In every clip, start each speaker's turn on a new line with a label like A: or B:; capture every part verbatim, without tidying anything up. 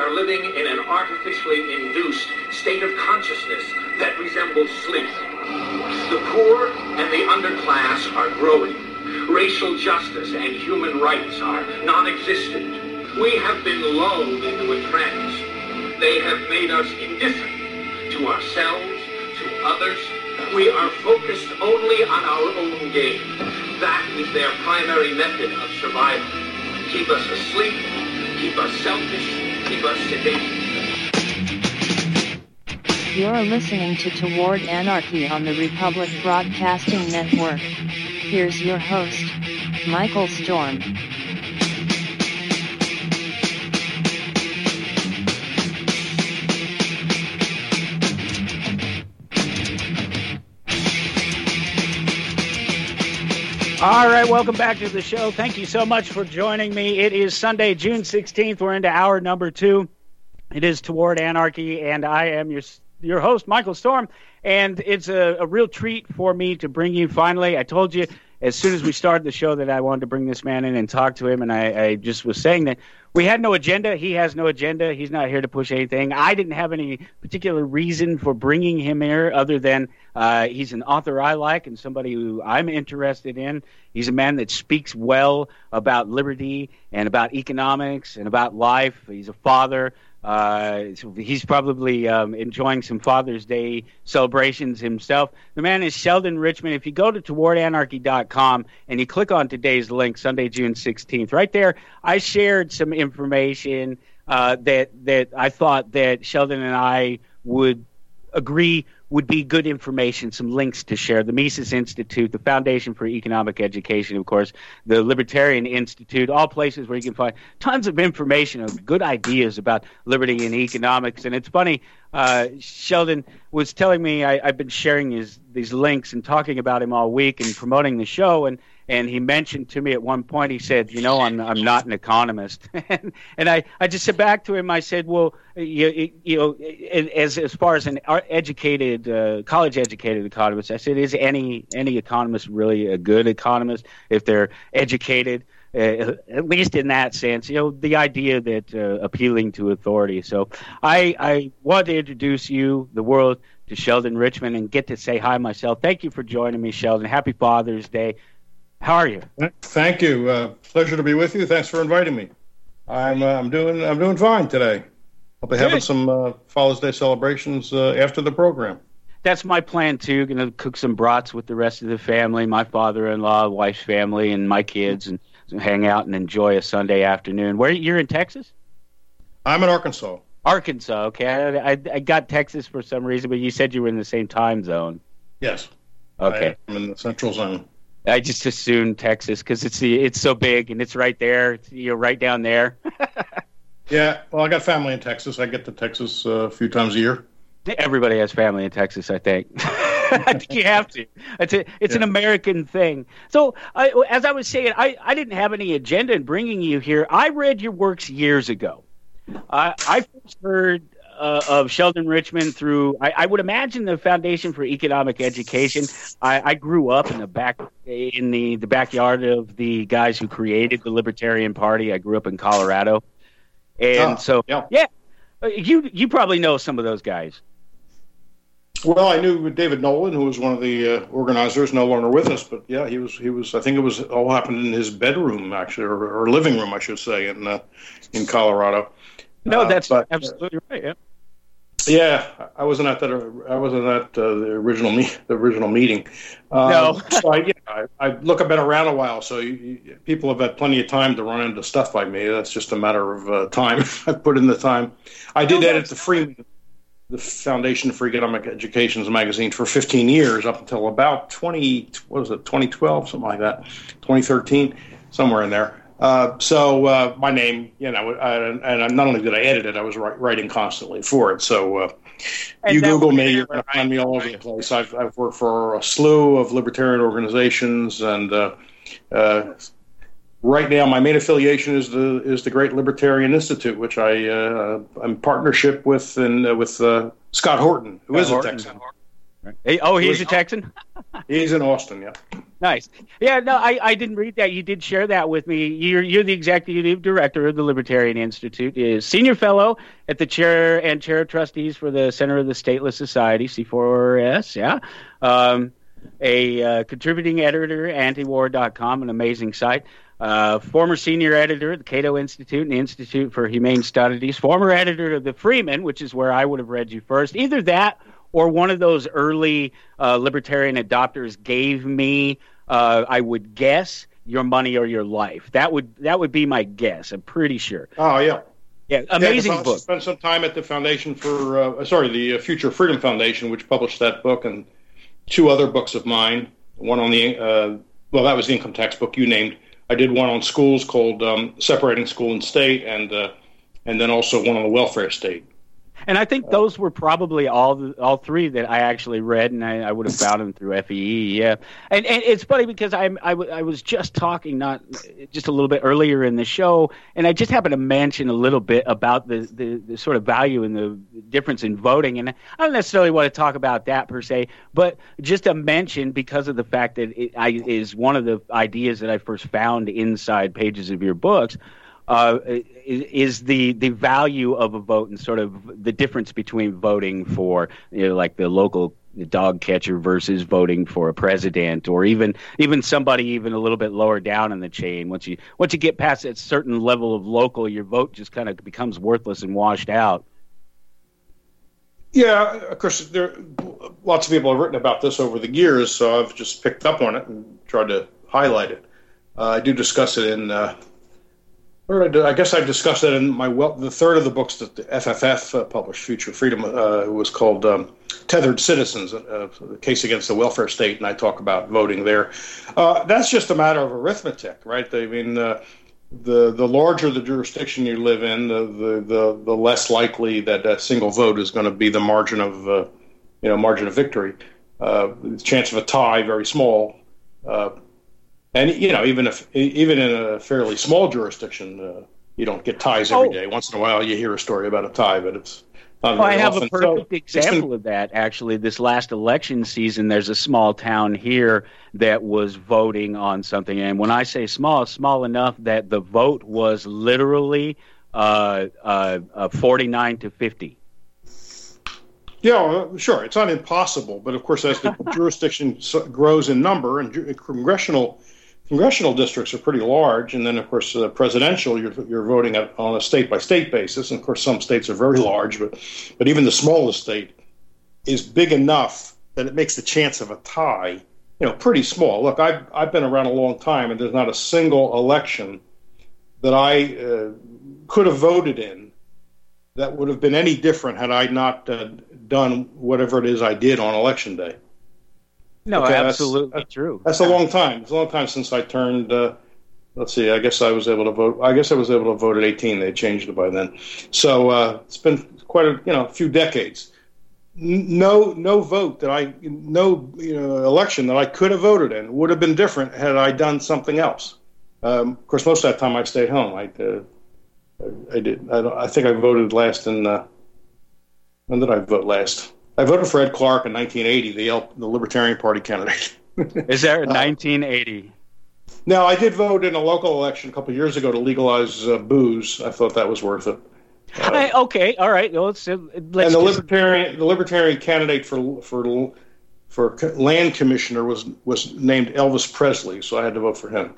A: are living in an artificially induced state of consciousness that resembles sleep. The poor and the underclass are growing. Racial justice and human rights are non-existent. We have been lulled into a trance. They have made us indifferent to ourselves, to others. We are focused only on our own gain. That is their primary method of survival. Keep us asleep, keep us selfish, keep us sedated.
B: You're listening to Toward Anarchy on the Republic Broadcasting Network. Here's your host, Michael Storm.
C: All right, welcome back to the show. Thank you so much for joining me. It is Sunday, June sixteenth. We're into hour number two. It is Toward Anarchy, and I am your your host, Michael Storm. And it's a, a real treat for me to bring you finally. I told you as soon as we started the show that I wanted to bring this man in and talk to him, and I, I just was saying that we had no agenda. He has no agenda. He's not here to push anything. I didn't have any particular reason for bringing him here other than uh, he's an author I like and somebody who I'm interested in. He's a man that speaks well about liberty and about economics and about life. He's a father. Uh, so he's probably um, enjoying some Father's Day celebrations himself. The man is Sheldon Richman. If you go to toward anarchy dot com and you click on today's link, Sunday, June sixteenth, right there, I shared some information uh, that that I thought that Sheldon and I would agree would be good information, some links to share. The Mises Institute, the Foundation for Economic Education, of course, the Libertarian Institute, all places where you can find tons of information of good ideas about liberty and economics. And it's funny, uh, Sheldon was telling me, I, I've been sharing his, these links and talking about him all week and promoting the show, and And he mentioned to me at one point, he said, you know, I'm I'm not an economist. and and I, I just said back to him, I said, well, you, you know, as as far as an educated, uh, college-educated economist, I said, is any any economist really a good economist if they're educated? Uh, at least in that sense, you know, the idea that uh, appealing to authority. So I, I want to introduce you, the world, to Sheldon Richman and get to say hi myself. Thank you for joining me, Sheldon. Happy Father's Day. How are you?
D: Thank you. Uh, pleasure to be with you. Thanks for inviting me. I'm uh, I'm doing I'm doing fine today. I'll be having some uh, Father's Day celebrations uh, after the program.
C: That's my plan too. Going to cook some brats with the rest of the family, my father-in-law, wife's family, and my kids, and hang out and enjoy a Sunday afternoon. Where you're in Texas?
D: I'm in Arkansas.
C: Arkansas. Okay, I, I, I got Texas for some reason, but you said you were in the same time zone.
D: Yes.
C: Okay.
D: I'm in the Central Zone.
C: I just assumed Texas because it's the it's so big and it's right there. It's, you're right down there.
D: Yeah, well, I got family in Texas. I get to Texas uh, a few times a year.
C: Everybody has family in Texas, I think. I think you have to. It's a, it's yeah. an American thing. So, I, as I was saying, I, I didn't have any agenda in bringing you here. I read your works years ago. Uh, I first heard Uh, of Sheldon Richman through, I, I would imagine, the Foundation for Economic Education. I, I grew up in the back in the, the backyard of the guys who created the Libertarian Party. I grew up in Colorado, and oh, so yeah. yeah, you you probably know some of those guys.
D: Well, I knew David Nolan, who was one of the uh, organizers, no longer with us, but yeah, he was. He was. I think it was all happened in his bedroom, actually, or, or living room, I should say, in uh, in Colorado.
C: No, that's
D: uh, but,
C: absolutely right. Yeah.
D: Yeah, I wasn't at that. I wasn't at uh, the original me- the original meeting. Um,
C: no,
D: so I, yeah, I, I look. I've been around a while, so you, you, people have had plenty of time to run into stuff like me. That's just a matter of uh, time. I've put in the time. I did no, edit the free, the Foundation for Economic Education's magazine for fifteen years, up until about twenty. What was it? twenty twelve, something like that. twenty thirteen, somewhere in there. Uh, so uh, my name, you know, I, and not only did I edit it, I was write, writing constantly for it. So uh, you Google me, you're going to find me all over the place. I've, I've worked for a slew of libertarian organizations, and uh, uh, right now my main affiliation is the is the Great Libertarian Institute, which I uh, I'm in partnership with and uh, with uh, Scott Horton, who Scott is Horton. a Texan.
C: Hey, oh, he's a Texan?
D: He's in Austin, yeah.
C: Nice. Yeah, no, I, I didn't read that. You did share that with me. You're you're the executive director of the Libertarian Institute, is senior fellow at the chair and chair of trustees for the Center of the Stateless Society, C four S, yeah. Um, a uh, contributing editor, antiwar dot com, an amazing site. Uh, former senior editor at the Cato Institute and the Institute for Humane Studies. Former editor of the Freeman, which is where I would have read you first. Either that or one of those early uh, libertarian adopters gave me, uh, I would guess, Your Money or Your Life. That would that would be my guess. I'm pretty sure.
D: Oh, yeah.
C: Yeah, amazing
D: yeah,
C: book.
D: I spent some time at the Foundation for, uh, sorry, the Future Freedom Foundation, which published that book, and two other books of mine. One on the, uh, well, that was the income tax book you named. I did one on schools called um, Separating School and State, and uh, and then also one on the welfare state.
C: And I think those were probably all the, all three that I actually read, and I, I would have found them through F E E. Yeah, and and it's funny because I'm I, w- I was just talking not just a little bit earlier in the show, and I just happened to mention a little bit about the, the, the sort of value and the difference in voting, and I don't necessarily want to talk about that per se, but just a mention because of the fact that it I, is one of the ideas that I first found inside pages of your books. Uh, is the the value of a vote and sort of the difference between voting for, you know, like the local dog catcher versus voting for a president, or even even somebody even a little bit lower down in the chain. Once you once you get past a certain level of local, your vote just kind of becomes worthless and washed out.
D: Yeah, of course, there lots of people have written about this over the years, so I've just picked up on it and tried to highlight it. Uh, I do discuss it in. Uh, Or I guess I discussed that in my well, the third of the books that the F F F uh, published, Future Freedom, uh, was called um, Tethered Citizens, uh, a case against the welfare state, and I talk about voting there. Uh, that's just a matter of arithmetic, right? I mean, uh, the the larger the jurisdiction you live in, the the the, the less likely that that single vote is going to be the margin of uh, you know margin of victory. Uh, the chance of a tie very small. Uh, And, you know, even if even in a fairly small jurisdiction, uh, you don't get ties every
C: oh.
D: day. Once in a while, you hear a story about a tie, but it's not
C: well,
D: very
C: I have
D: often.
C: a perfect
D: so,
C: example
D: been,
C: of that, actually. This last election season, there's a small town here that was voting on something. And when I say small, small enough that the vote was literally uh, uh, uh, forty-nine to fifty.
D: Yeah, sure. It's not impossible. But, of course, as the jurisdiction grows in number, and congressional Congressional districts are pretty large, and then, of course, uh, presidential, you're, you're voting at, on a state-by-state basis. And, of course, some states are very large, but, but even the smallest state is big enough that it makes the chance of a tie, you know, pretty small. Look, I've, I've been around a long time, and there's not a single election that I uh, could have voted in that would have been any different had I not uh, done whatever it is I did on Election Day.
C: No,
D: okay,
C: absolutely
D: that's, that's,
C: true.
D: That's a long time. It's a long time since I turned. Uh, let's see. I guess I was able to vote. I guess I was able to vote at eighteen. They changed it by then. So uh, it's been quite a you know a few decades. No, no vote that I, no you know, election that I could have voted in would have been different had I done something else. Um, of course, most of that time I stayed home. I, uh, I, I did. I, don't, I think I voted last in. Uh, when did I vote last? I voted for Ed Clark in nineteen eighty, the L, the Libertarian Party candidate.
C: Is that nineteen eighty?
D: Uh, no, I did vote in a local election a couple of years ago to legalize uh, booze. I thought that was worth it. Uh,
C: I, okay, all right. Well, let's, let's
D: and the
C: just...
D: libertarian, the libertarian candidate for for for land commissioner was was named Elvis Presley, so I had to vote for him.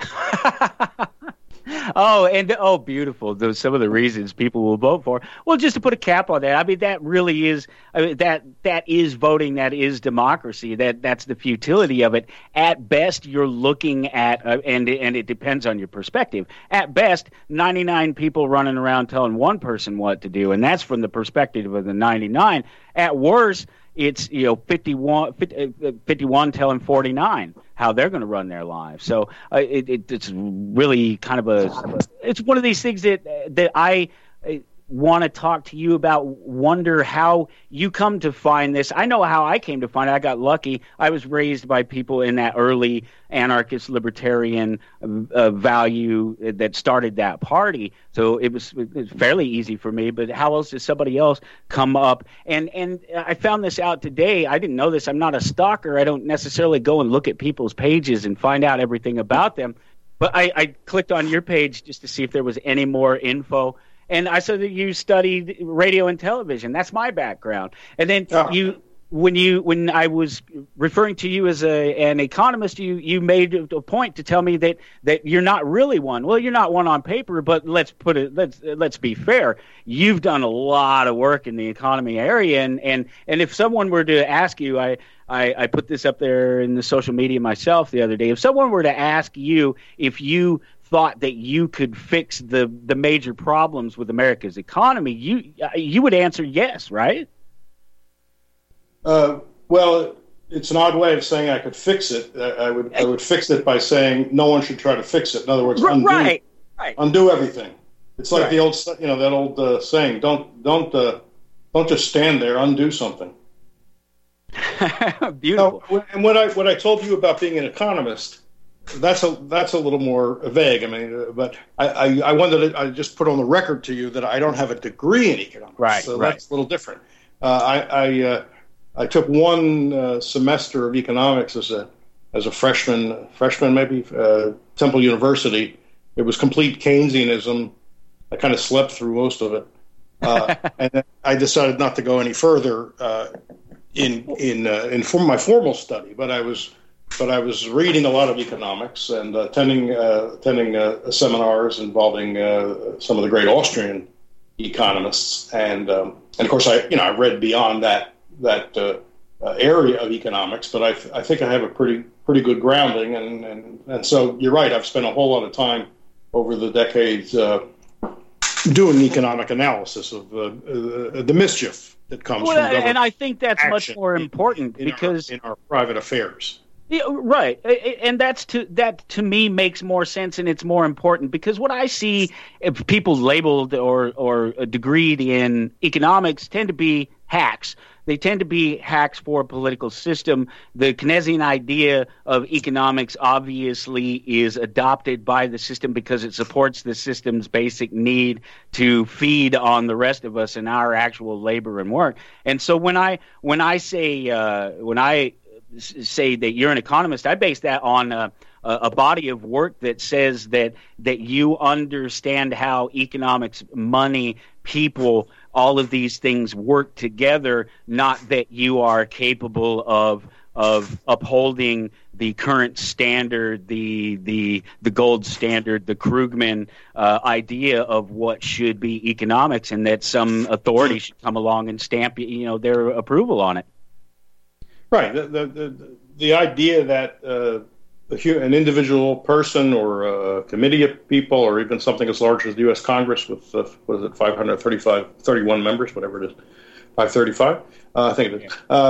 C: Oh, and oh, beautiful! Those some of the reasons people will vote for. Well, just to put a cap on that, I mean that really is I mean, that that is voting. That is democracy. That that's the futility of it. At best, you're looking at, uh, and and it depends on your perspective. At best, ninety-nine people running around telling one person what to do, and that's from the perspective of the ninety-nine. At worst, it's you know fifty-one, fifty-one telling forty-nine how they're going to run their lives. So uh, it, it, it's really kind of a, it's one of these things that that I want to talk to you about, wonder how you come to find this. I know how I came to find it. I got lucky. I was raised by people in that early anarchist libertarian uh, value that started that party. So it was, it was fairly easy for me. But how else does somebody else come up? And, and I found this out today. I didn't know this. I'm not a stalker. I don't necessarily go and look at people's pages and find out everything about them. But I, I clicked on your page just to see if there was any more info. And I saw that you studied radio and television. That's my background. And then oh. you, when you, when I was referring to you as a, an economist, you, you made a point to tell me that, that you're not really one. Well, you're not one on paper, but let's put it, let's, let's be fair. You've done a lot of work in the economy area. And, and, and if someone were to ask you, I, I, I put this up there in the social media myself the other day. If someone were to ask you if you thought that you could fix the, the major problems with America's economy, you you would answer yes, right?
D: Uh, well, it's an odd way of saying I could fix it. I, I would I would fix it by saying no one should try to fix it. In other words, undo,
C: right, right.
D: undo everything. It's like
C: right.
D: the old, you know, that old uh, saying: don't don't uh, don't just stand there, undo something.
C: Beautiful.
D: Now, and what I what I told you about being an economist, that's a that's a little more vague. I mean, but I, I, I wanted to I just put on the record to you that I don't have a degree in economics.
C: Right.
D: So
C: right.
D: that's a little different. Uh, I I, uh, I took one uh, semester of economics as a as a freshman freshman maybe uh, Temple University. It was complete Keynesianism. I kind of slept through most of it, uh, and then I decided not to go any further uh, in in uh, in for my formal study. But I was. But I was reading a lot of economics and uh, attending uh, attending uh, seminars involving uh, some of the great Austrian economists, and um, and of course I you know I read beyond that that uh, uh, area of economics. But I, th- I think I have a pretty pretty good grounding, and, and, and so you're right. I've spent a whole lot of time over the decades uh, doing economic analysis of uh, uh, the mischief that comes
C: well,
D: from government.
C: And I think that's much more important
D: in, in
C: because
D: our, in our private affairs.
C: Yeah, right, and that's to that to me makes more sense, and it's more important because what I see, if people labeled or or degreed in economics tend to be hacks. They tend to be hacks for a political system. The Keynesian idea of economics obviously is adopted by the system because it supports the system's basic need to feed on the rest of us and our actual labor and work. And so when I when I say uh, when I say that you're an economist, I base that on a, a body of work that says that that you understand how economics, money, people, all of these things work together, not that you are capable of of upholding the current standard, the the the gold standard, the Krugman uh, idea of what should be economics, and that some authority should come along and stamp you know their approval on it.
D: Right. The the the, the idea that uh, a, an individual person or a committee of people, or even something as large as the U S Congress with uh, what is it, five hundred thirty-five, thirty-one members, whatever it is, five thirty-five, uh, I think it is, uh,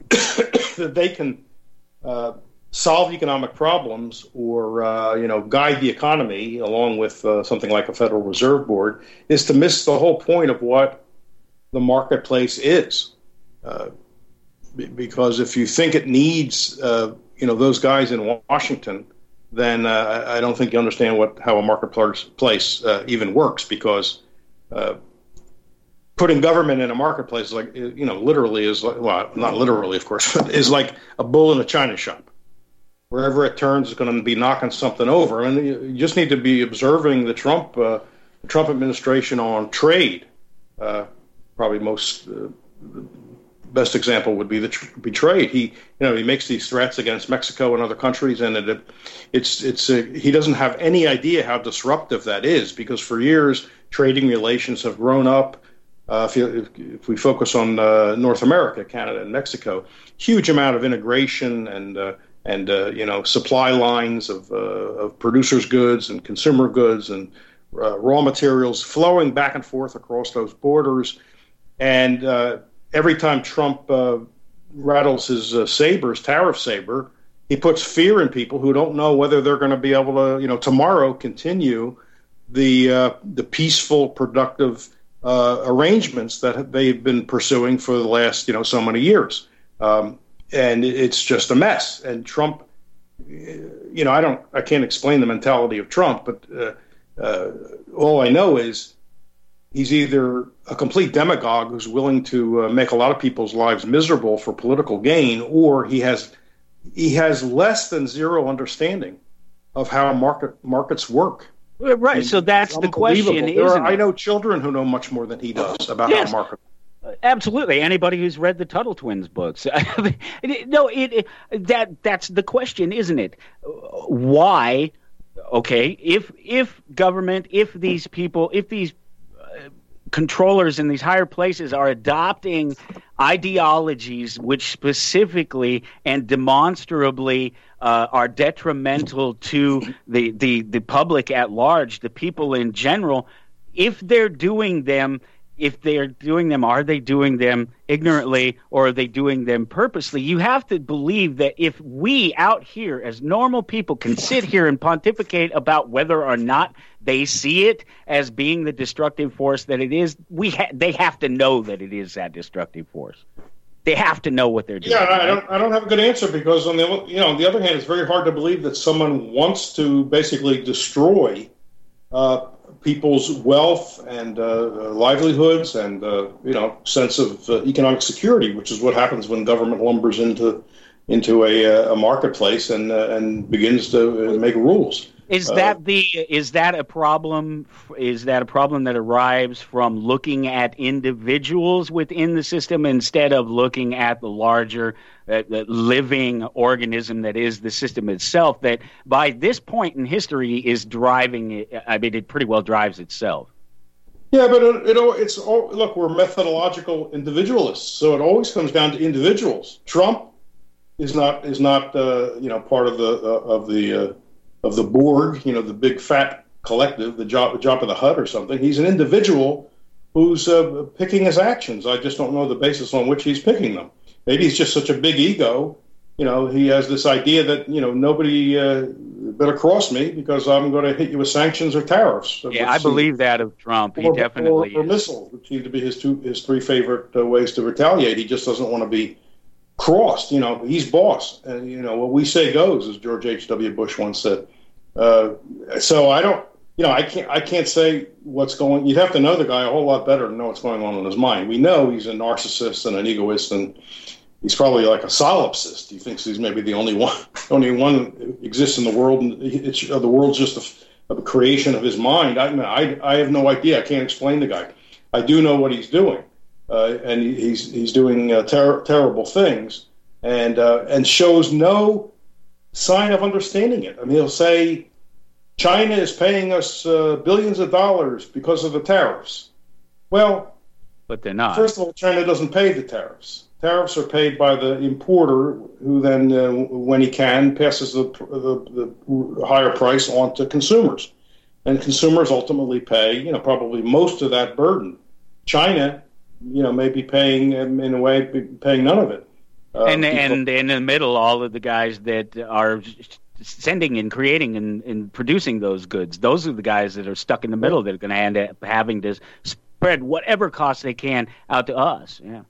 D: that they can uh, solve economic problems or uh, you know guide the economy along with uh, something like a Federal Reserve Board is to miss the whole point of what the marketplace is. Uh, Because if you think it needs, uh, you know, those guys in Washington, then uh, I don't think you understand what how a marketplace uh, even works. Because uh, putting government in a marketplace, like you know, literally is like, well, not literally, of course, but is like a bull in a china shop. Wherever it turns, it's going to be knocking something over. I mean, you just need to be observing the Trump uh, the Trump administration on trade. Uh, probably most. Uh, Best example would be the tr- be trade. He, you know, he makes these threats against Mexico and other countries, and it, it's it's a, he doesn't have any idea how disruptive that is, because for years trading relations have grown up. Uh, if, you, if, if we focus on uh, North America, Canada, and Mexico, huge amount of integration and uh, and uh, you know supply lines of uh, of producers' goods and consumer goods and uh, raw materials flowing back and forth across those borders, and uh, every time Trump uh, rattles his uh, saber, his tariff saber, he puts fear in people who don't know whether they're going to be able to, you know, tomorrow continue the uh, the peaceful, productive uh, arrangements that they've been pursuing for the last, you know, so many years. Um, and it's just a mess. And Trump, you know, I don't, I can't explain the mentality of Trump, but uh, uh, all I know is he's either a complete demagogue who's willing to uh, make a lot of people's lives miserable for political gain, or he has he has less than zero understanding of how market markets work.
C: Right. I mean, so that's the question, isn't
D: are,
C: it?
D: I know children who know much more than he does about
C: yes.
D: how markets.
C: Absolutely. Anybody who's read the Tuttle Twins books. no, it, it that that's the question, isn't it? Why? Okay, if if government, if these people, if these uh, controllers in these higher places are adopting ideologies which specifically and demonstrably uh, are detrimental to the, the the public at large, the people in general, if they're doing them. If they are doing them, are they doing them ignorantly or are they doing them purposely? You have to believe that if we out here as normal people can sit here and pontificate about whether or not they see it as being the destructive force that it is, we ha- they have to know that it is that destructive force. They have to know what they're doing.
D: Yeah, I don't. I don't have a good answer because on the you know on the other hand, it's very hard to believe that someone wants to basically destroy Uh, people's wealth and uh, livelihoods and uh, you know sense of uh, economic security, which is what happens when government lumbers into into a, a marketplace and uh, and begins to make rules.
C: Is
D: uh,
C: that the is that a problem? Is that a problem that arrives from looking at individuals within the system instead of looking at the larger uh, the living organism that is the system itself? That by this point in history is driving it. I mean, it pretty well drives itself.
D: Yeah, but it, it it's all, look, we're methodological individualists, so it always comes down to individuals. Trump is not is not uh, you know part of the uh, of the uh, of the Borg, you know, the big fat collective, the job, the job of the Hut or something. He's an individual who's uh, picking his actions. I just don't know the basis on which he's picking them. Maybe he's just such a big ego. You know, he has this idea that, you know, nobody uh, better cross me because I'm going to hit you with sanctions or tariffs.
C: Yeah, I believe that of Trump. He
D: or,
C: definitely
D: or, or
C: is.
D: missiles, which seem to be his two, his three favorite uh, ways to retaliate. He just doesn't want to be crossed. You know, he's boss. And, you know, what we say goes, as George H W. Bush once said. Uh, so I don't, you know, I can't, I can't say what's going. You'd have to know the guy a whole lot better to know what's going on in his mind. We know he's a narcissist and an egoist, and he's probably like a solipsist. He thinks he's maybe the only one, only one who exists in the world, and it's, uh, the world's just a, a creation of his mind. I, I, I have no idea. I can't explain the guy. I do know what he's doing, uh, and he's he's doing uh, ter- terrible things, and uh, and shows no sign of understanding it. I mean, he'll say China is paying us uh, billions of dollars because of the tariffs. Well,
C: but they're not.
D: First of all, China doesn't pay the tariffs. Tariffs are paid by the importer, who then, uh, when he can, passes the, the the higher price on to consumers, and consumers ultimately pay, you know, probably most of that burden. China, you know, may be paying in a way paying none of it. Uh,
C: and
D: people,
C: and in the middle, all of the guys that are sending and creating and, and producing those goods, those are the guys that are stuck in the middle that are going to end up having to spread whatever costs they can out to us. Yeah.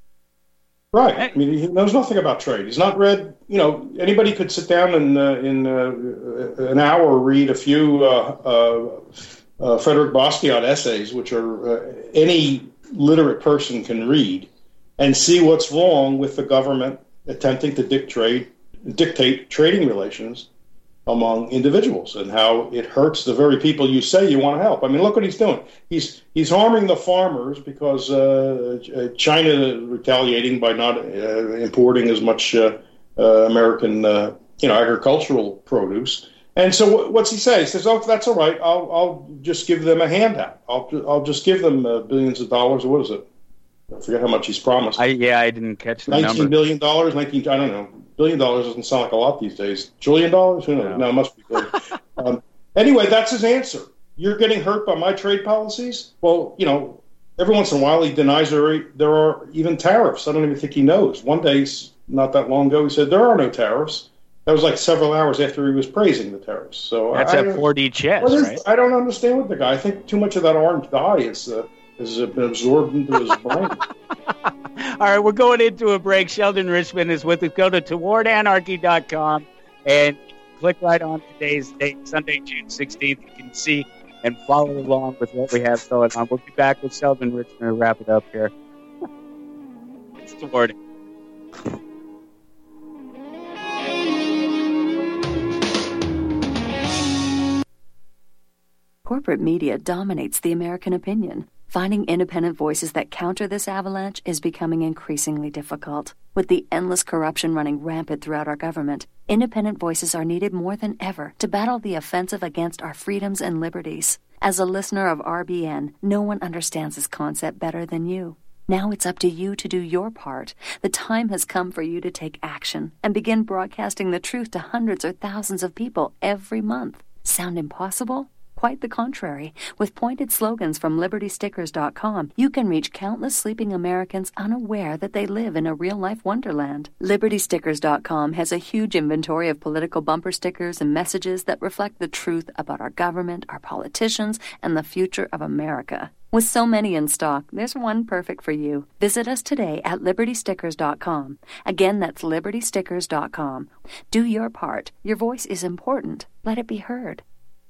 D: Right. I mean, he knows nothing about trade. He's not read, you know, anybody could sit down and uh, in uh, an hour read a few uh, uh, uh, Frederick Bastiat essays, which are uh, any literate person can read, and see what's wrong with the government attempting to dictate, dictate trading relations among individuals and how it hurts the very people you say you want to help. I mean, look what he's doing. He's he's harming the farmers because uh, China is retaliating by not uh, importing as much uh, uh, American uh, you know, agricultural produce. And so what's he say? He says, oh, that's all right. I'll, I'll just give them a handout. I'll, I'll just give them uh, billions of dollars. Or what is it? I forget how much he's promised.
C: I, yeah, I didn't catch the
D: nineteen
C: number.
D: billion dollars, nineteen, I don't know. Billion dollars doesn't sound like a lot these days. Trillion dollars? Who knows? No, no it must be good. um, anyway, that's his answer. You're getting hurt by my trade policies? Well, you know, every once in a while he denies there are, there are even tariffs. I don't even think he knows. One day, not that long ago, he said there are no tariffs. That was like several hours after he was praising the tariffs. So
C: that's
D: I,
C: a four D chess,
D: is,
C: right?
D: I don't understand with the guy. I think too much of that orange dye is uh, Is absorbed into his brain.
C: All right, we're going into a break. Sheldon Richman is with us. Go to toward anarchy dot com and click right on today's date, Sunday, June sixteenth. You can see and follow along with what we have going on. We'll be back with Sheldon Richman to wrap it up here. It's Toward.
E: Corporate media dominates the American opinion. Finding independent voices that counter this avalanche is becoming increasingly difficult. With the endless corruption running rampant throughout our government, independent voices are needed more than ever to battle the offensive against our freedoms and liberties. As a listener of R B N, no one understands this concept better than you. Now it's up to you to do your part. The time has come for you to take action and begin broadcasting the truth to hundreds or thousands of people every month. Sound impossible? Quite the contrary. With pointed slogans from liberty stickers dot com, you can reach countless sleeping Americans unaware that they live in a real-life wonderland. liberty stickers dot com has a huge inventory of political bumper stickers and messages that reflect the truth about our government, our politicians, and the future of America. With so many in stock, there's one perfect for you. Visit us today at liberty stickers dot com. Again, that's liberty stickers dot com. Do your part. Your voice is important. Let it be heard.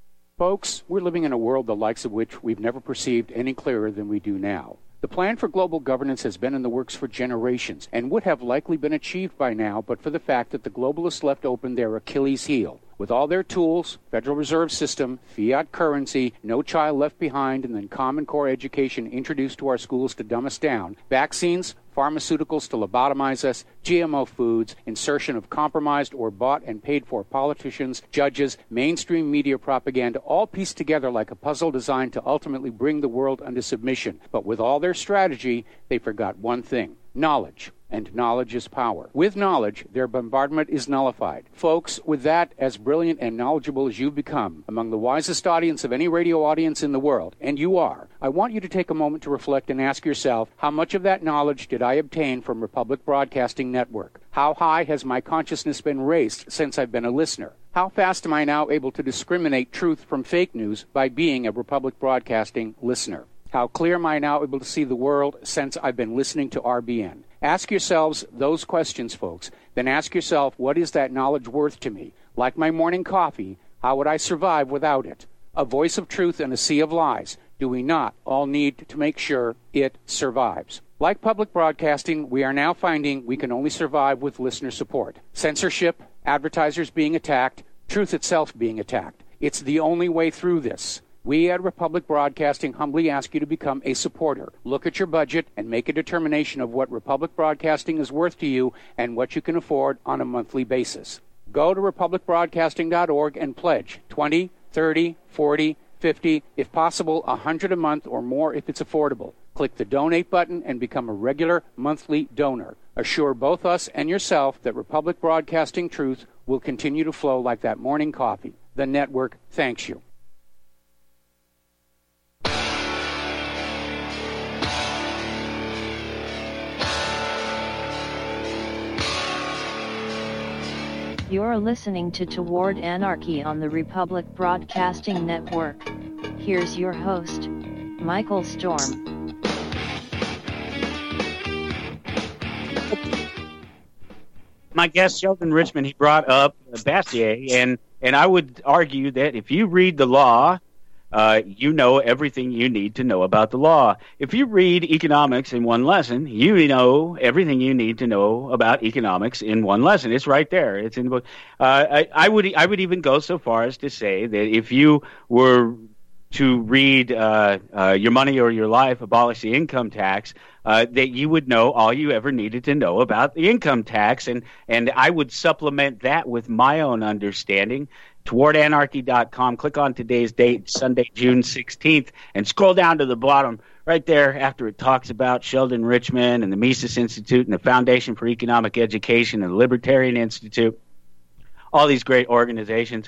F: Folks, we're living in a world the likes of which we've never perceived any clearer than we do now. The plan for global governance has been in the works for generations and would have likely been achieved by now but for the fact that the globalists left open their Achilles heel. With all their tools, Federal Reserve System, fiat currency, no child left behind, and then Common Core education introduced to our schools to dumb us down, vaccines, pharmaceuticals to lobotomize us, G M O foods, insertion of compromised or bought and paid for politicians, judges, mainstream media propaganda, all pieced together like a puzzle designed to ultimately bring the world under submission. But with all their strategy, they forgot one thing: knowledge. And knowledge is power. With knowledge, their bombardment is nullified. Folks, with that, as brilliant and knowledgeable as you've become, among the wisest audience of any radio audience in the world, and you are, I want you to take a moment to reflect and ask yourself, how much of that knowledge did I obtain from Republic Broadcasting Network? How high has my consciousness been raised since I've been a listener? How fast am I now able to discriminate truth from fake news by being a Republic Broadcasting listener? How clear am I now able to see the world since I've been listening to R B N? Ask yourselves those questions, folks. Then ask yourself, what is that knowledge worth to me? Like my morning coffee, how would I survive without it? A voice of truth in a sea of lies. Do we not all need to make sure it survives? Like public broadcasting, we are now finding we can only survive with listener support. Censorship, advertisers being attacked, truth itself being attacked. It's the only way through this. We at Republic Broadcasting humbly ask you to become a supporter. Look at your budget and make a determination of what Republic Broadcasting is worth to you and what you can afford on a monthly basis. Go to republic broadcasting dot org and pledge twenty, thirty, forty, fifty, if possible, one hundred a month or more if it's affordable. Click the donate button and become a regular monthly donor. Assure both us and yourself that Republic Broadcasting truth will continue to flow like that morning coffee. The network thanks you.
B: You're listening to Toward Anarchy on the Republic Broadcasting Network. Here's your host, Michael Storm.
C: My guest, Sheldon Richman, he brought up Bastiat, and, and I would argue that if you read the law, Uh, you know everything you need to know about the law. If you read economics in one lesson, you know everything you need to know about economics in one lesson. It's right there. It's in the book. Uh, I, I would I would even go so far as to say that if you were to read uh, uh, Your Money or Your Life, Abolish the Income Tax, uh, that you would know all you ever needed to know about the income tax. And, and I would supplement that with my own understanding. toward anarchy dot com. Click on today's date, Sunday, June sixteenth, and scroll down to the bottom right there after it talks about Sheldon Richman and the Mises Institute and the Foundation for Economic Education and the Libertarian Institute, all these great organizations.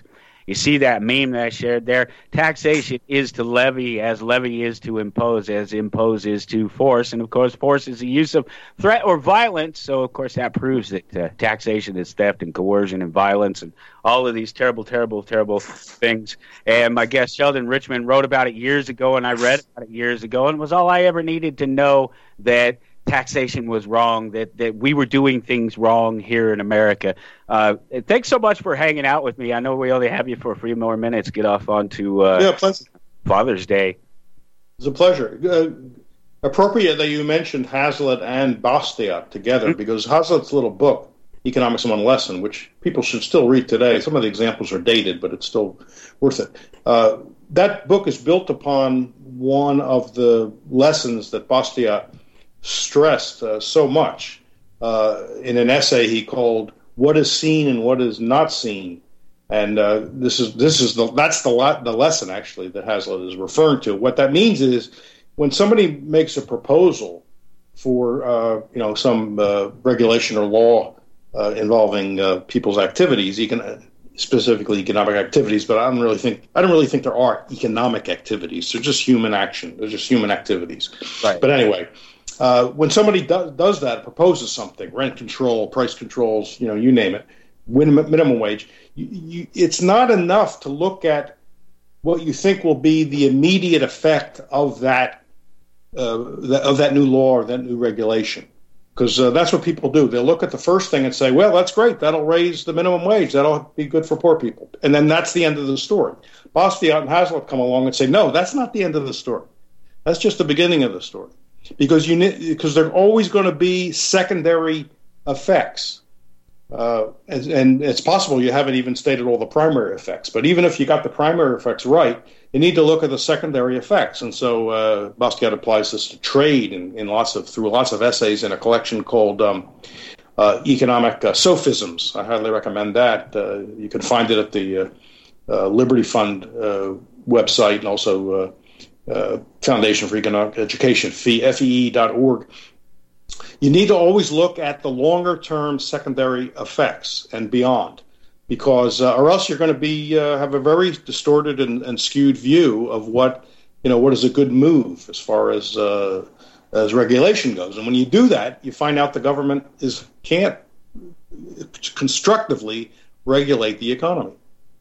C: You see that meme that I shared there? Taxation is to levy as levy is to impose, as impose is to force. And, of course, force is the use of threat or violence. So, of course, that proves that uh, taxation is theft and coercion and violence and all of these terrible, terrible, terrible things. And my guest Sheldon Richman wrote about it years ago, and I read about it years ago, and it was all I ever needed to know that taxation was wrong, that, that we were doing things wrong here in America. Uh, thanks so much for hanging out with me. I know we only have you for a few more minutes. Get off onto uh,
D: yeah, pleasure.
C: Father's Day.
D: It's a pleasure. Uh, appropriate that you mentioned Hazlitt and Bastiat together, mm-hmm. because Hazlitt's little book, Economics in One Lesson, which people should still read today. Some of the examples are dated, but it's still worth it. Uh, that book is built upon one of the lessons that Bastiat stressed uh, so much uh, in an essay he called "What is Seen and What is Not Seen," and uh, this is this is the that's the la- the lesson actually that Hazlitt is referring to. What that means is when somebody makes a proposal for uh, you know some uh, regulation or law uh, involving uh, people's activities, econ- specifically economic activities, but I don't really think I don't really think there are economic activities. They're just human action. They're just human activities.
C: Right.
D: But anyway. Uh, when somebody do, does that, proposes something, rent control, price controls, you know, you name it, minimum, minimum wage, you, you, it's not enough to look at what you think will be the immediate effect of that uh, the, of that new law or that new regulation, because uh, that's what people do. They'll look at the first thing and say, well, that's great. That'll raise the minimum wage. That'll be good for poor people. And then that's the end of the story. Bastiat and Hazlitt come along and say, no, that's not the end of the story. That's just the beginning of the story. Because you because there are always going to be secondary effects, uh, and, and it's possible you haven't even stated all the primary effects. But even if you got the primary effects right, you need to look at the secondary effects. And so uh, Bastiat applies this to trade in, in lots of through lots of essays in a collection called um, uh, Economic uh, Sophisms. I highly recommend that. Uh, you can find it at the uh, uh, Liberty Fund uh, website and also. Uh, Uh, Foundation for Economic Education, F E E dot org. You need to always look at the longer-term secondary effects and beyond, because uh, or else you're going to be uh, have a very distorted and, and skewed view of what you know what is a good move as far as uh, as regulation goes. And when you do that, you find out the government is can't constructively regulate the economy.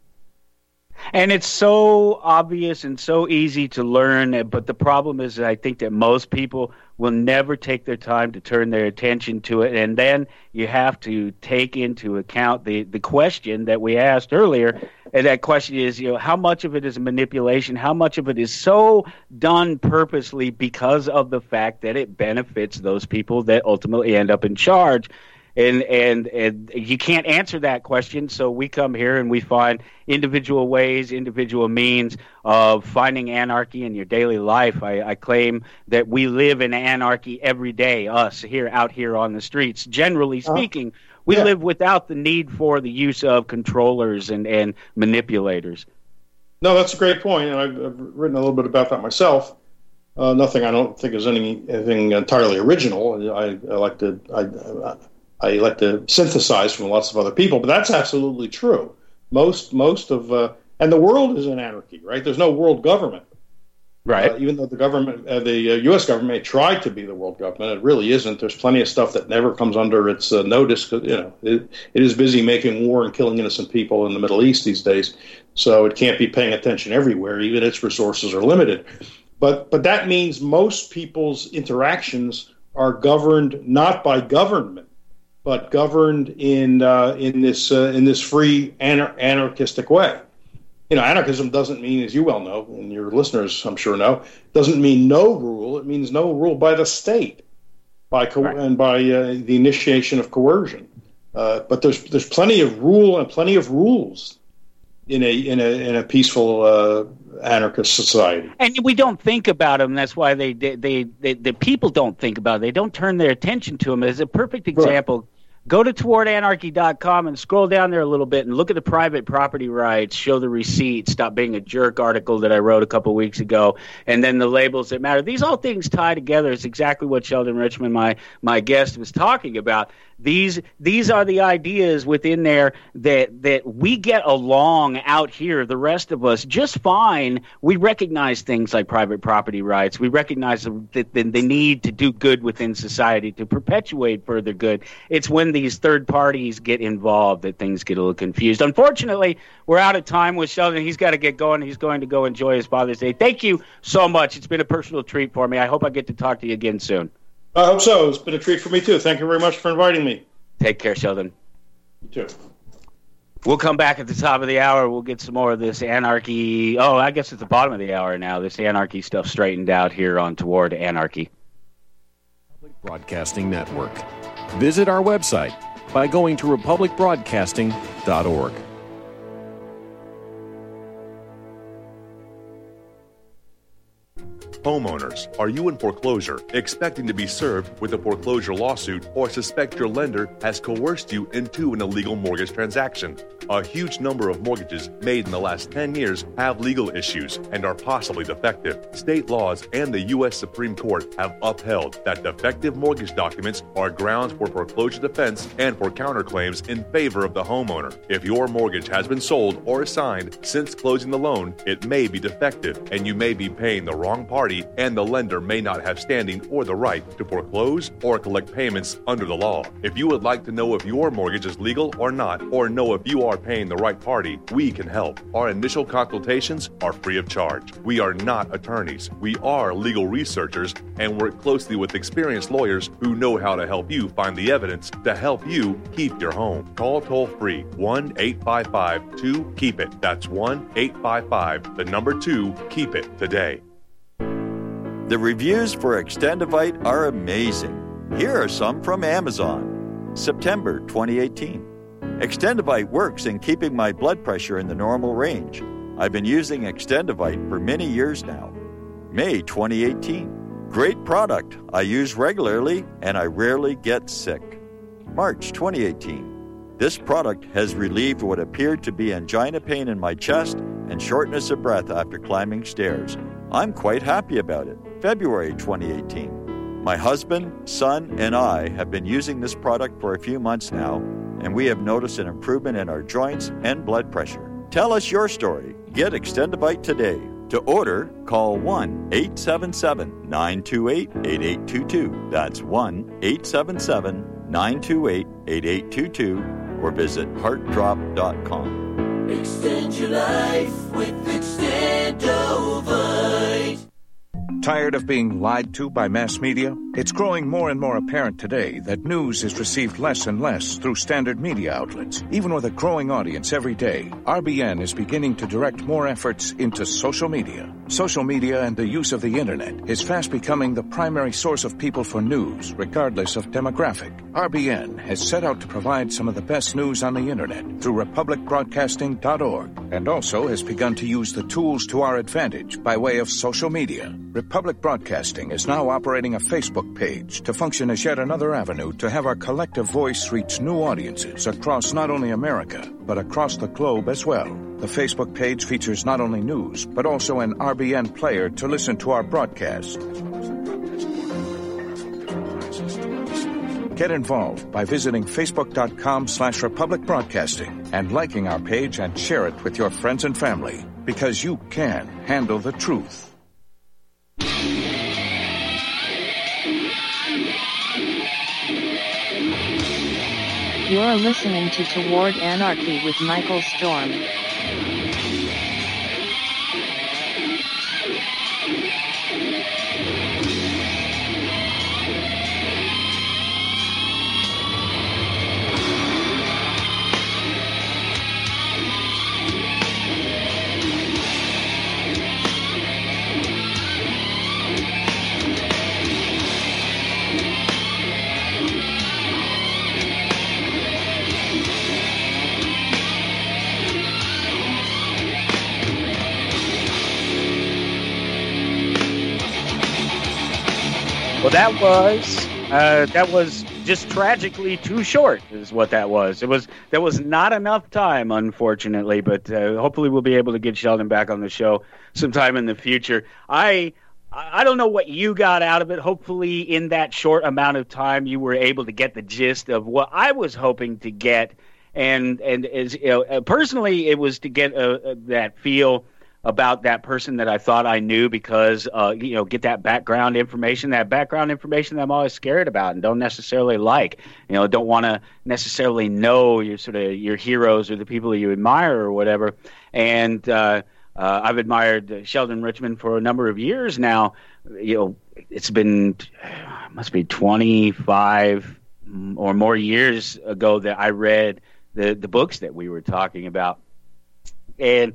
C: And it's so obvious and so easy to learn, but the problem is that I think that most people will never take their time to turn their attention to it. And then you have to take into account the, the question that we asked earlier. And that question is, you know, how much of it is manipulation? How much of it is so done purposely because of the fact that it benefits those people that ultimately end up in charge? And, and and you can't answer that question, so we come here and we find individual ways, individual means of finding anarchy in your daily life. I, I claim that we live in anarchy every day, us here out here on the streets. Generally speaking, uh, we yeah. live without the need for the use of controllers and, and manipulators.
D: No, that's a great point, and I've, I've written a little bit about that myself. Uh, nothing I don't think is any, anything entirely original. I, I like to... I, I, I like to synthesize from lots of other people, but that's absolutely true. Most, most of, uh, and the world is in anarchy, right? There's no world government,
C: right?
D: Uh, even though the government, uh, the uh, U S government, may try to be the world government, it really isn't. There's plenty of stuff that never comes under its uh, notice. Cause, you know, it, it is busy making war and killing innocent people in the Middle East these days, so it can't be paying attention everywhere. Even its resources are limited. But, but that means most people's interactions are governed not by government, but governed in uh, in this uh, in this free anar- anarchistic way. You know, anarchism doesn't mean, as you well know, and your listeners I'm sure know, doesn't mean no rule. It means no rule by the state, by co- right. and by uh, the initiation of coercion. Uh, but there's there's plenty of rule and plenty of rules in a in a in a peaceful uh, anarchist society.
C: And we don't think about them. That's why they they, they, they the people don't think about it. They don't turn their attention to them. As a perfect example. Right. go to toward anarchy dot com and scroll down there a little bit and look at the private property rights, show the receipt, stop being a jerk article that I wrote a couple weeks ago, and then the labels that matter. These all things tie together. It's exactly what Sheldon Richman, my my guest, was talking about. These these are the ideas within there that that we get along out here, the rest of us, just fine. We recognize things like private property rights. We recognize that the, the need to do good within society, to perpetuate further good. It's when these third parties get involved that things get a little confused. Unfortunately, we're out of time with Sheldon. He's got to get going. He's going to go enjoy his Father's Day. Thank you so much. It's been a personal treat for me. I hope I get to talk to you again soon.
D: I hope so. It's been a treat for me, too. Thank you very much for inviting me.
C: Take care, Sheldon.
D: You too.
C: We'll come back at the top of the hour. We'll get some more of this anarchy. Oh, I guess it's the bottom of the hour now. This anarchy stuff straightened out here on Toward Anarchy.
G: Public Broadcasting Network. Visit our website by going to republic broadcasting dot org.
H: Homeowners, are you in foreclosure, expecting to be served with a foreclosure lawsuit, or suspect your lender has coerced you into an illegal mortgage transaction? A huge number of mortgages made in the last ten years have legal issues and are possibly defective. State laws and the U S Supreme Court have upheld that defective mortgage documents are grounds for foreclosure defense and for counterclaims in favor of the homeowner. If your mortgage has been sold or assigned since closing the loan, it may be defective and you may be paying the wrong party, and the lender may not have standing or the right to foreclose or collect payments under the law. If you would like to know if your mortgage is legal or not, or know if you are paying the right party, we can help. Our initial consultations are free of charge. We are not attorneys. We are legal researchers and work closely with experienced lawyers who know how to help you find the evidence to help you keep your home. Call toll-free one eight five five two keep it. That's one eight five five, the number two, keep it today.
I: The reviews for Extendivite are amazing. Here are some from Amazon. September twenty eighteen. Extendivite works in keeping my blood pressure in the normal range. I've been using Extendivite for many years now. May twenty eighteen. Great product. I use regularly and I rarely get sick. March twenty eighteen. This product has relieved what appeared to be angina pain in my chest and shortness of breath after climbing stairs. I'm quite happy about it. February twenty eighteen. My husband, son, and I have been using this product for a few months now, and we have noticed an improvement in our joints and blood pressure. Tell us your story. Get Extendivite today. To order, call one eight seven seven, nine two eight, eight eight two two. That's one eight seven seven, nine two eight, eight eight two two, or visit heart drop dot com.
J: Extend your life with Extendovite.
K: Tired of being lied to by mass media? It's growing more and more apparent today that news is received less and less through standard media outlets. Even with a growing audience every day, R B N is beginning to direct more efforts into social media. Social media and the use of the internet is fast becoming the primary source of people for news, regardless of demographic. R B N has set out to provide some of the best news on the internet through republic broadcasting dot org, and also has begun to use the tools to our advantage by way of social media. Republic Broadcasting is now operating a Facebook page to function as yet another avenue to have our collective voice reach new audiences across not only America, but across the globe as well. The Facebook page features not only news, but also an R B N player to listen to our broadcast. Get involved by visiting facebook.com slash Republic Broadcasting and liking our page and share it with your friends and family, because you can handle the truth.
B: You're listening to Toward Anarchy with Michael Storm.
C: Well, that was uh, that was just tragically too short is what that was. It was there was not enough time, unfortunately, but uh, hopefully we'll be able to get Sheldon back on the show sometime in the future. I I don't know what you got out of it. Hopefully in that short amount of time you were able to get the gist of what I was hoping to get, and and as you know, personally it was to get a, a, that feel about that person that I thought I knew, because, uh, you know, get that background information, that background information that I'm always scared about and don't necessarily like, you know, don't want to necessarily know your sort of your heroes or the people you admire or whatever. And uh, uh, I've admired Sheldon Richman for a number of years now. You know, it's been, it must be twenty-five or more years ago that I read the, the books that we were talking about. And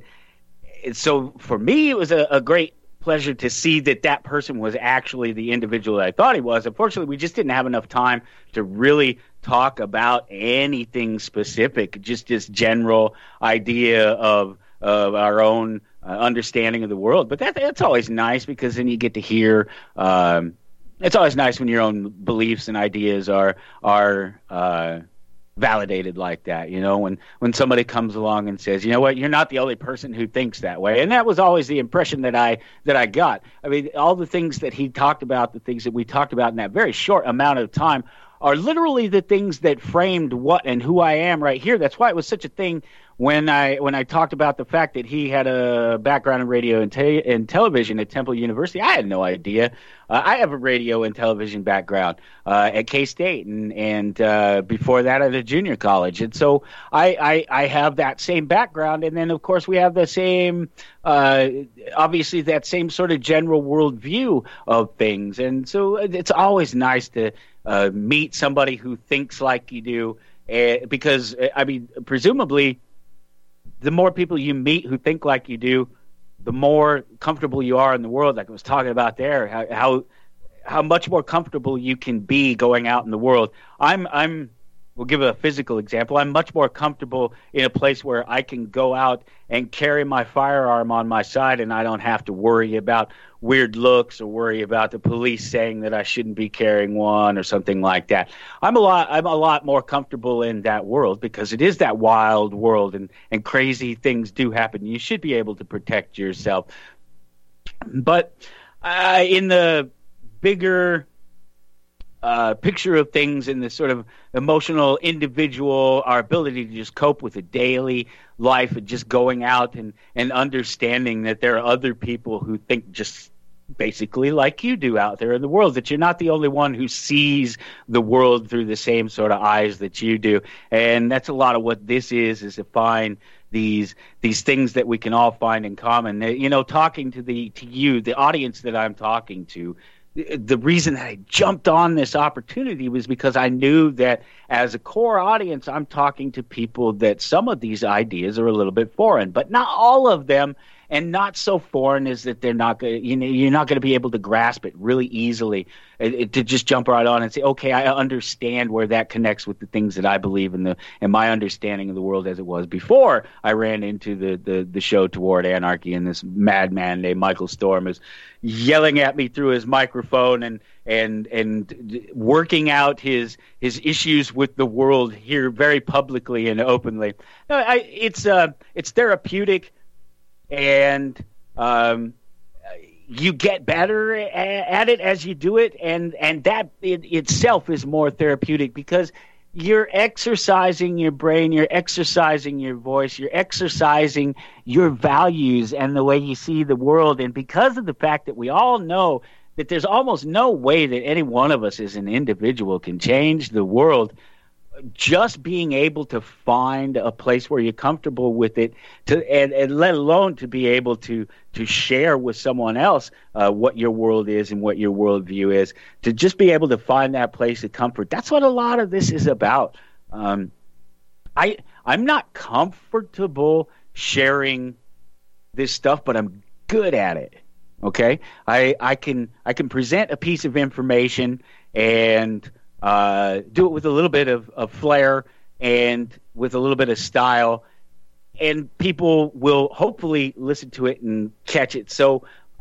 C: so for me, it was a, a great pleasure to see that that person was actually the individual that I thought he was. Unfortunately, we just didn't have enough time to really talk about anything specific, just this general idea of, of our own uh, understanding of the world. But that, that's always nice, because then you get to hear um, – it's always nice when your own beliefs and ideas are are uh, – validated like that, you know, when when somebody comes along and says, you know what, you're not the only person who thinks that way. And that was always the impression that I that I got. I mean, all the things that he talked about, the things that we talked about in that very short amount of time, are literally the things that framed what and who I am right here. That's why it was such a thing when I when I talked about the fact that he had a background in radio and, te- and television at Temple University. I had no idea. Uh, I have a radio and television background uh, at K-State, and and uh, before that at a junior college. And so I, I I have that same background, and then of course we have the same, uh, obviously that same sort of general worldview of things. And so it's always nice to uh, meet somebody who thinks like you do, uh, because I mean, presumably, the more people you meet who think like you do, the more comfortable you are in the world. Like I was talking about there, how how, how much more comfortable you can be going out in the world. I'm I'm we'll give a physical example. I'm much more comfortable in a place where I can go out and carry my firearm on my side, and I don't have to worry about weird looks or worry about the police saying that I shouldn't be carrying one or something like that. I'm a lot I'm a lot more comfortable in that world, because it is that wild world, and, and crazy things do happen. You should be able to protect yourself. But uh, in the bigger uh, picture of things, in the sort of emotional individual, our ability to just cope with a daily life and just going out and, and understanding that there are other people who think just basically like you do out there in the world, that you're not the only one who sees the world through the same sort of eyes that you do. And that's a lot of what this is, is to find these these things that we can all find in common. You know, talking to the to you, the audience that I'm talking to, the reason that I jumped on this opportunity was because I knew that as a core audience, I'm talking to people that some of these ideas are a little bit foreign, but not all of them. And not so foreign is that they're not going. You know, you're not going to be able to grasp it really easily. It, it, to just jump right on and say, okay, I understand where that connects with the things that I believe in, the and my understanding of the world as it was before I ran into the the, the show Toward Anarchy, and this madman named Michael Storm is yelling at me through his microphone and and and working out his his issues with the world here very publicly and openly. No, I, it's uh it's therapeutic. And um, you get better at it as you do it, and, and that in itself is more therapeutic, because you're exercising your brain, you're exercising your voice, you're exercising your values and the way you see the world. And because of the fact that we all know that there's almost no way that any one of us as an individual can change the world, just being able to find a place where you're comfortable with it, to and, and let alone to be able to to share with someone else uh, what your world is and what your worldview is, to just be able to find that place of comfort. That's what a lot of this is about. Um, I I'm not comfortable sharing this stuff, but I'm good at it. Okay, I I can I can present a piece of information and Uh, do it with a little bit of, of flair and with a little bit of style, and people will hopefully listen to it and catch it. So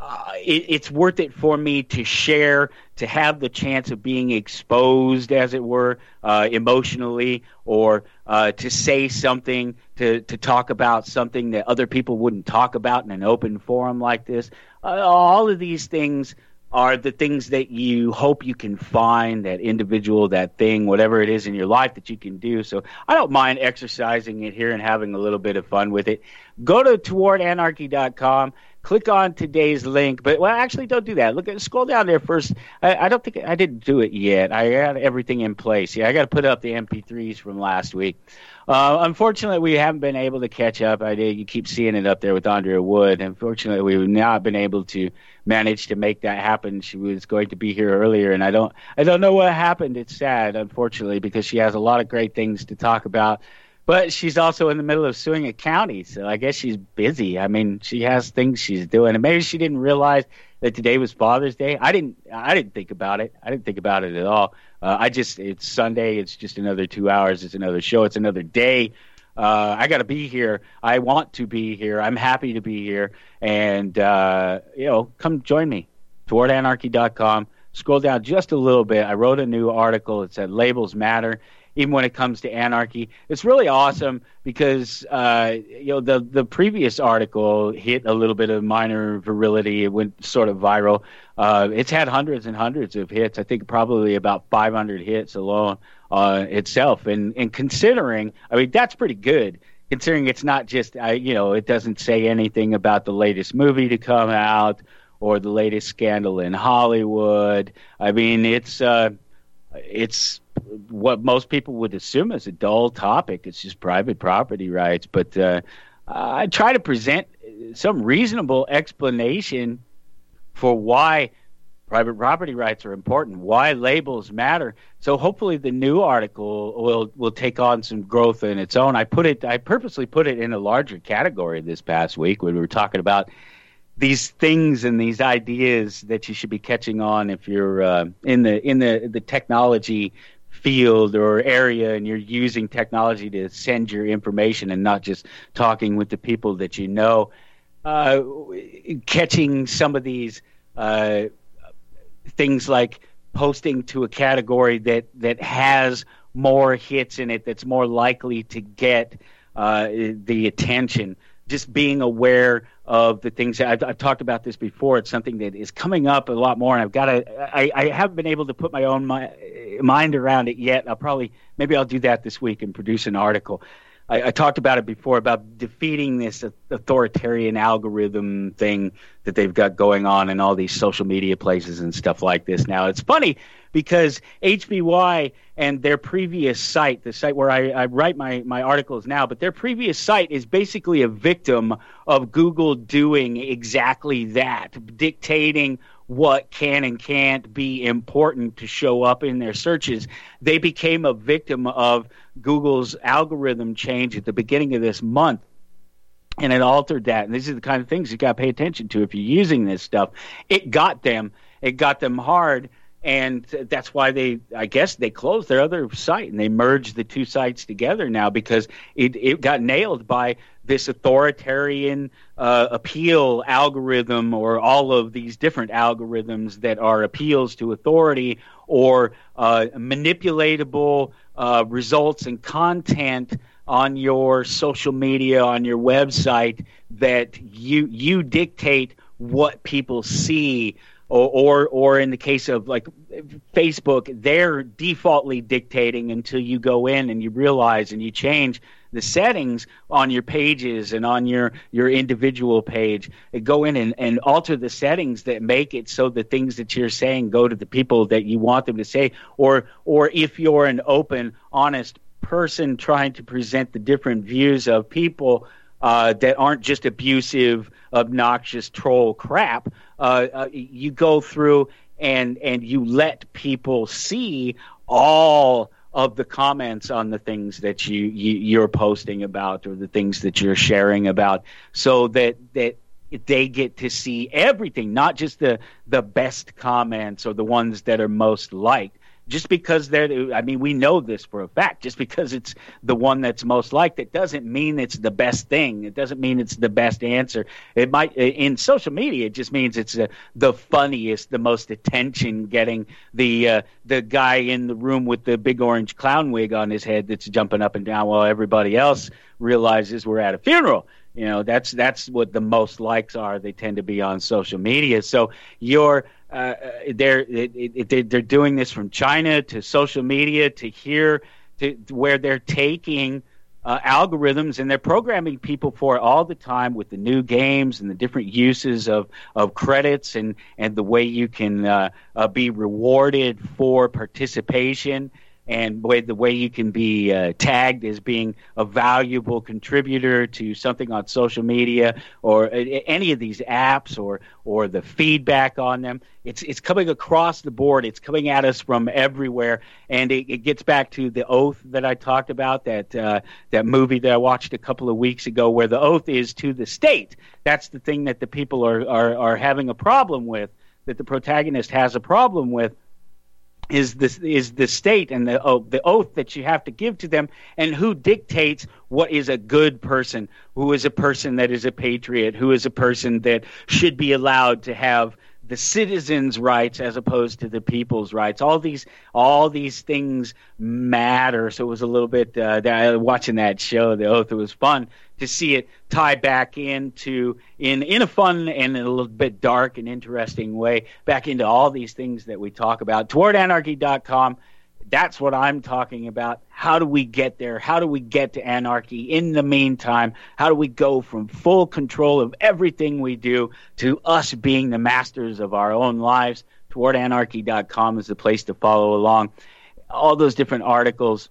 C: uh, it, it's worth it for me to share, to have the chance of being exposed, as it were, uh, emotionally, or uh, to say something, to, to talk about something that other people wouldn't talk about in an open forum like this. Uh, all of these things are the things that you hope you can find, that individual, that thing, whatever it is in your life that you can do. So I don't mind exercising it here and having a little bit of fun with it. Go to toward anarchy dot com. Click on today's link, but well, actually, don't do that. Look at scroll down there first. I, I don't think I didn't do it yet. I got everything in place. Yeah, I got to put up the M P threes from last week. Uh, unfortunately, we haven't been able to catch up. I did. You keep seeing it up there with Andrea Wood. Unfortunately, we've not been able to manage to make that happen. She was going to be here earlier, and I don't. I don't know what happened. It's sad, unfortunately, because she has a lot of great things to talk about. But she's also in the middle of suing a county, so I guess she's busy. I mean, she has things she's doing, and maybe she didn't realize that today was Father's Day. I didn't. I didn't think about it. I didn't think about it at all. Uh, I just. It's Sunday. It's just another two hours. It's another show. It's another day. Uh, I got to be here. I want to be here. I'm happy to be here, and uh, you know, come join me. toward anarchy dot com. Scroll down just a little bit. I wrote a new article. It said labels matter. Even when it comes to anarchy, it's really awesome because uh, you know the the previous article hit a little bit of minor virility. It went sort of viral. Uh, it's had hundreds and hundreds of hits. I think probably about five hundred hits alone uh, itself. And and considering, I mean, that's pretty good. Considering it's not just, I, you know, it doesn't say anything about the latest movie to come out or the latest scandal in Hollywood. I mean, it's uh, it's. what most people would assume is a dull topic. It's just private property rights. But uh, I try to present some reasonable explanation for why private property rights are important, why labels matter. So hopefully the new article will will take on some growth in its own. I put it. I purposely put it in a larger category this past week when we were talking about these things and these ideas that you should be catching on if you're uh, in the in the the technology field or area and you're using technology to send your information and not just talking with the people that you know. Uh, catching some of these uh, things like posting to a category that, that has more hits in it, that's more likely to get uh, the attention. Just being aware of the things that I've, I've talked about this before. It's something that is coming up a lot more, and I've got to. I, I haven't been able to put my own mi- mind around it yet. I'll probably maybe I'll do that this week and produce an article. I, I talked about it before about defeating this authoritarian algorithm thing that they've got going on in all these social media places and stuff like this. Now it's funny because H B Y and their previous site, the site where I, I write my, my articles now, but their previous site is basically a victim of Google doing exactly that, dictating what can and can't be important to show up in their searches. They became a victim of Google's algorithm change at the beginning of this month. And it altered that. And these are the kind of things you got to pay attention to if you're using this stuff. It got them. It got them hard. And that's why they, I guess, they closed their other site and they merged the two sites together now because it, it got nailed by this authoritarian uh, appeal algorithm or all of these different algorithms that are appeals to authority or uh, manipulatable uh, results and content on your social media, on your website that you you dictate what people see. Or, or, or in the case of like Facebook, they're defaultly dictating until you go in and you realize and you change the settings on your pages and on your, your individual page. Go in and, and alter the settings that make it so the things that you're saying go to the people that you want them to say. Or, or if you're an open, honest person trying to present the different views of people uh, that aren't just abusive, obnoxious troll crap, uh, uh, you go through and and you let people see all of the comments on the things that you, you you're posting about or the things that you're sharing about, so that that they get to see everything, not just the the best comments or the ones that are most liked. just because they're, I mean, we know this for a fact, just because it's the one that's most liked, it doesn't mean it's the best thing. It doesn't mean it's the best answer. It might, in social media, it just means it's uh, the funniest, the most attention getting, the, uh, the guy in the room with the big orange clown wig on his head that's jumping up and down while everybody else realizes we're at a funeral. You know, that's that's what the most likes are. They tend to be on social media. So you're uh, they're it, it, they're doing this from China to social media to here to, to where they're taking uh, algorithms and they're programming people for it all the time with the new games and the different uses of, of credits and, and the way you can uh, uh, be rewarded for participation. And way, the way you can be uh, tagged as being a valuable contributor to something on social media or uh, any of these apps or or the feedback on them. It's it's coming across the board. It's coming at us from everywhere. And it, it gets back to The Oath that I talked about, that uh, that movie that I watched a couple of weeks ago, where the oath is to the state. That's the thing that the people are, are, are having a problem with, that the protagonist has a problem with. Is this is the state and the oh, the oath that you have to give to them, and who dictates what is a good person, who is a person that is a patriot, who is a person that should be allowed to have the citizens' rights as opposed to the people's rights. All these all these things matter. So it was a little bit uh, that, watching that show, The Oath. It was fun to see it tie back into in in a fun and a little bit dark and interesting way back into all these things that we talk about. toward anarchy dot com. That's what I'm talking about. How do we get there? How do we get to anarchy? In the meantime, how do we go from full control of everything we do to us being the masters of our own lives? toward anarchy dot com is the place to follow along. All those different articles,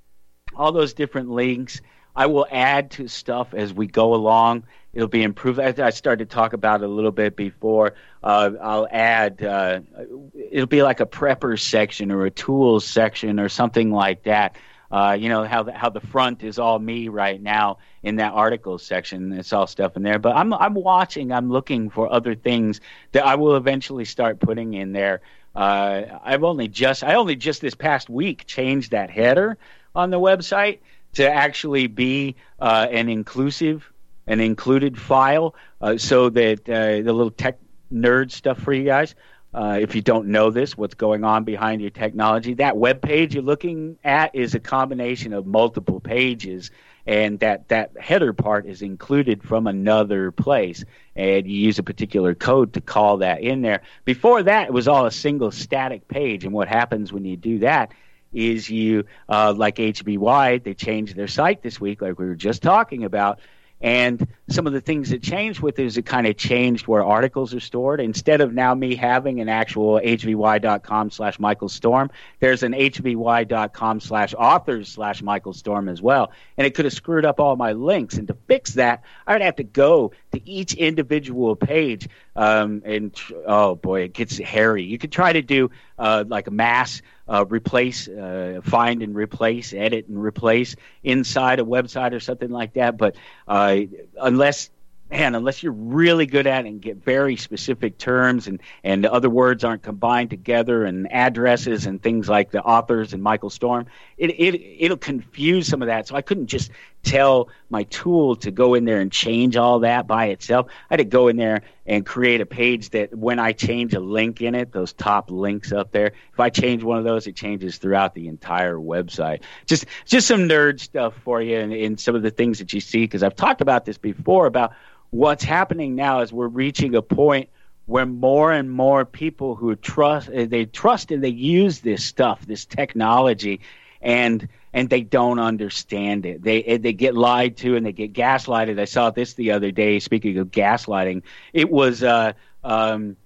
C: all those different links. I will add to stuff as we go along. It'll be improved. I started to talk about it a little bit before. Uh, I'll add, uh, it'll be like a prepper section or a tools section or something like that. Uh, you know, how the, how the front is all me right now in that article section. It's all stuff in there. But I'm I'm watching. I'm looking for other things that I will eventually start putting in there. Uh, I've only just, I only just this past week changed that header on the website to actually be uh, an inclusive, an included file, uh, so that uh, the little tech nerd stuff for you guys. Uh, if you don't know this, what's going on behind your technology, that web page you're looking at is a combination of multiple pages, and that, that header part is included from another place, and you use a particular code to call that in there. Before that, it was all a single static page, and what happens when you do that is you, uh, like H B Y, they changed their site this week, like we were just talking about. And some of the things that changed with it is it kind of changed where articles are stored. Instead of now me having an actual hby.com slash Michael Storm, there's an hby.com slash authors slash Michael Storm as well. And it could have screwed up all my links. And to fix that, I would have to go to each individual page. Um, and, oh, boy, it gets hairy. You could try to do uh, like a mass Uh, replace, uh, find and replace, edit and replace inside a website or something like that. But uh, unless, man, unless you're really good at it and get very specific terms and, and other words aren't combined together and addresses and things like the authors and Michael Storm, it, it, it'll confuse some of that. So I couldn't just tell my tool to go in there and change all that by itself. I had to go in there and create a page that when I change a link in it, those top links up there, if I change one of those, it changes throughout the entire website. Just just some nerd stuff for you and, and some of the things that you see, because I've talked about this before about what's happening now is we're reaching a point where more and more people who trust, they trust and they use this stuff, this technology, and and they don't understand it. They they get lied to and they get gaslighted. I saw this the other day. Speaking of gaslighting, it was uh, um,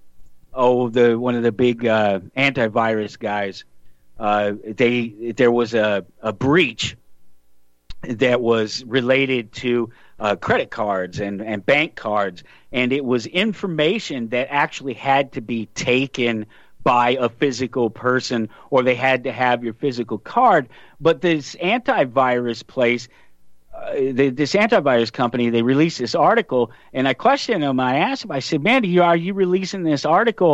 C: oh the one of the big uh, antivirus guys. Uh, they there was a, a breach that was related to uh, credit cards and, and bank cards, and it was information that actually had to be taken by a physical person, or they had to have your physical card. But this antivirus place, uh, the, this antivirus company, they released this article, and I questioned them. I asked them, I said, man, are you, are you releasing this article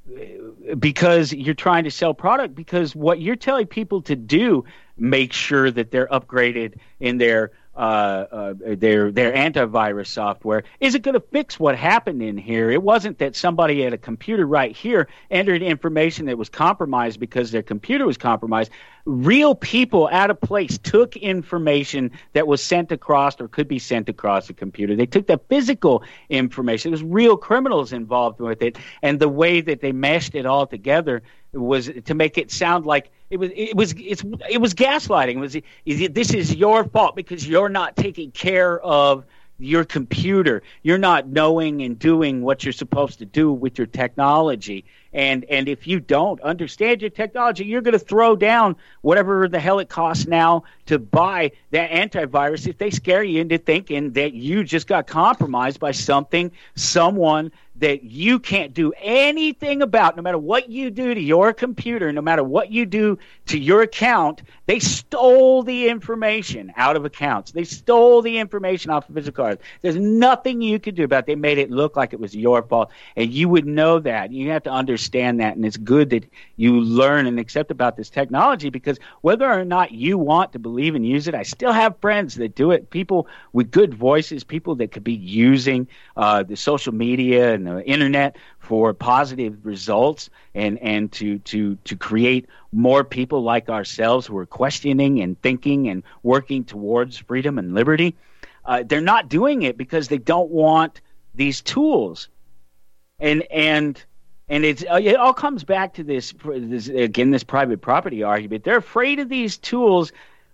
C: because you're trying to sell product, because what you're telling people to do, make sure that they're upgraded in their Uh, uh, their their antivirus software, isn't going to fix what happened in here. It wasn't that somebody at a computer right here entered information that was compromised because their computer was compromised. Real people out of place took information that was sent across or could be sent across a computer. They took the physical information. There was real criminals involved with it, and the way that they meshed it all together was to make it sound like it was it was it's it was gaslighting. It was is this is your fault because you're not taking care of your computer. You're not knowing and doing what you're supposed to do with your technology. And and if you don't understand your technology, you're going to throw down whatever the hell it costs now to buy that antivirus if they scare you into thinking that you just got compromised by something, someone that you can't do anything about. No matter what you do to your computer, no matter what you do to your account, they stole the information out of accounts. They stole the information off of physical cards. There's nothing you could do about it. They made it look like it was your fault, and you would know that. You have to understand that, and it's good that you learn and accept about this technology, because whether or not you want to believe and use it, I still have friends that do it, people with good voices, people that could be using uh, the social media and the internet for positive results, and, and to, to, to create more people like ourselves who are questioning and thinking and working towards freedom and liberty. Uh, they're not doing it because they don't want these tools. And and and it's, it all comes back to this, this, again, this private property argument. They're afraid of these tools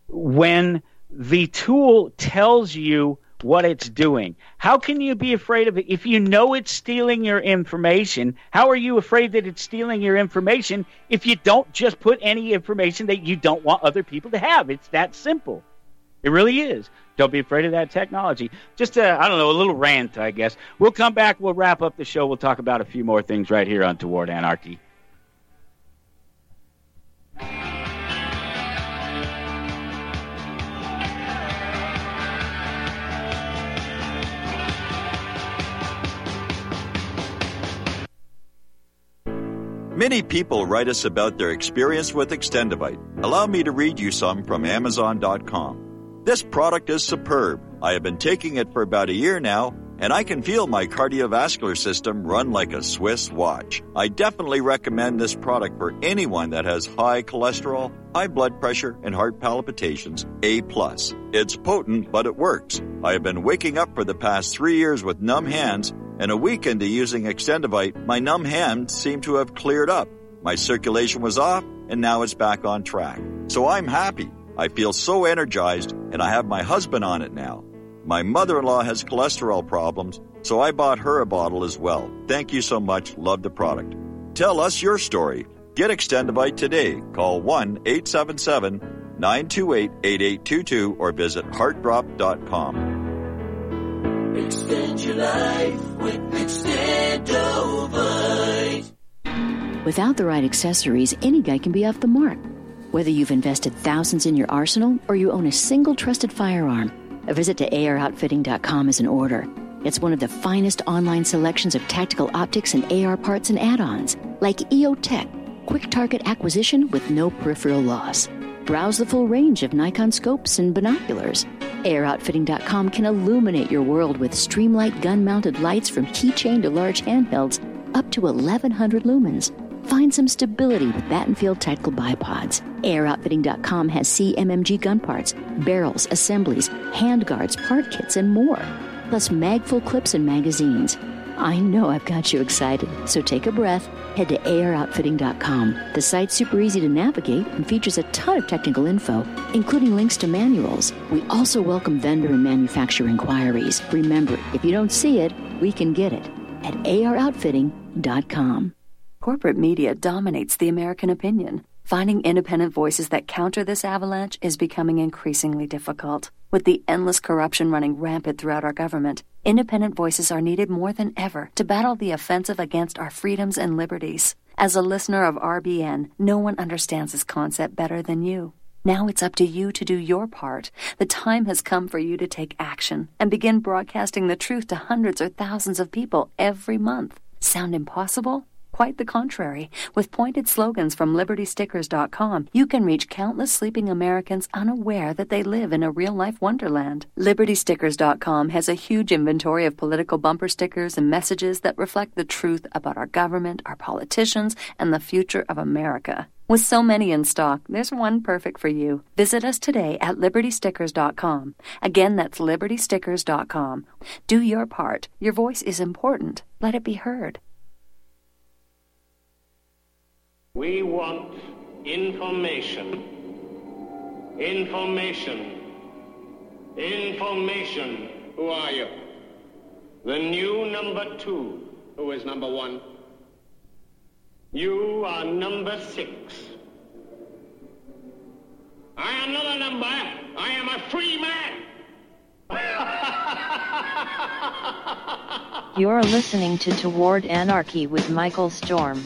C: when the tool tells you what it's doing. How can you be afraid of it if you know it's stealing your information? How are you afraid that it's stealing your information if you don't just put any information that you don't want other people to have? It's that simple. It really is. Don't be afraid of that technology. Just, a, I don't know, a little rant, I guess. We'll come back. We'll wrap up the show. We'll talk about a few more things right here on Toward Anarchy.
I: Many people write us about their experience with Extendivite. Allow me to read you some from Amazon dot com. This product is superb. I have been taking it for about a year now, and I can feel my cardiovascular system run like a Swiss watch. I definitely recommend this product for anyone that has high cholesterol, high blood pressure, and heart palpitations, A plus. It's potent, but it works. I have been waking up for the past three years with numb hands, and a week into using Extendivite, my numb hands seem to have cleared up. My circulation was off, and now it's back on track. So I'm happy. I feel so energized, and I have my husband on it now. My mother-in-law has cholesterol problems, so I bought her a bottle as well. Thank you so much. Love the product. Tell us your story. Get Extendivite today. Call one eight seven seven, nine two eight, eight eight two two or visit heart drop dot com.
J: Extend your life with Extendivite.
L: Without the right accessories, any guy can be off the mark. Whether you've invested thousands in your arsenal or you own a single trusted firearm, a visit to A R outfitting dot com is in order. It's one of the finest online selections of tactical optics and A R parts and add-ons, like E O Tech, quick target acquisition with no peripheral loss. Browse the full range of Nikon scopes and binoculars. A R outfitting dot com can illuminate your world with Streamlight gun-mounted lights from keychain to large handhelds up to eleven hundred lumens. Find some stability with Battenfield Tactical Bipods. A R outfitting dot com has C M M G gun parts, barrels, assemblies, handguards, part kits, and more. Plus magful clips and magazines. I know I've got you excited, so take a breath. Head to A R outfitting dot com. The site's super easy to navigate and features a ton of technical info, including links to manuals. We also welcome vendor and manufacturer inquiries. Remember, if you don't see it, we can get it at A R outfitting dot com.
E: Corporate media dominates the American opinion. Finding independent voices that counter this avalanche is becoming increasingly difficult. With the endless corruption running rampant throughout our government, independent voices are needed more than ever to battle the offensive against our freedoms and liberties. As a listener of R B N, no one understands this concept better than you. Now it's up to you to do your part. The time has come for you to take action and begin broadcasting the truth to hundreds or thousands of people every month. Sound impossible? Quite the contrary. With pointed slogans from Liberty Stickers dot com, you can reach countless sleeping Americans unaware that they live in a real-life wonderland. Liberty Stickers dot com has a huge inventory of political bumper stickers and messages that reflect the truth about our government, our politicians, and the future of America. With so many in stock, there's one perfect for you. Visit us today at Liberty Stickers dot com. Again, that's Liberty Stickers dot com. Do your part. Your voice is important. Let it be heard.
M: We want information. Information. Information. Who are you? The new number two. Who is number one? You are number six. I am not a number. I am a free man.
B: You're listening to Toward Anarchy with Michael Storm.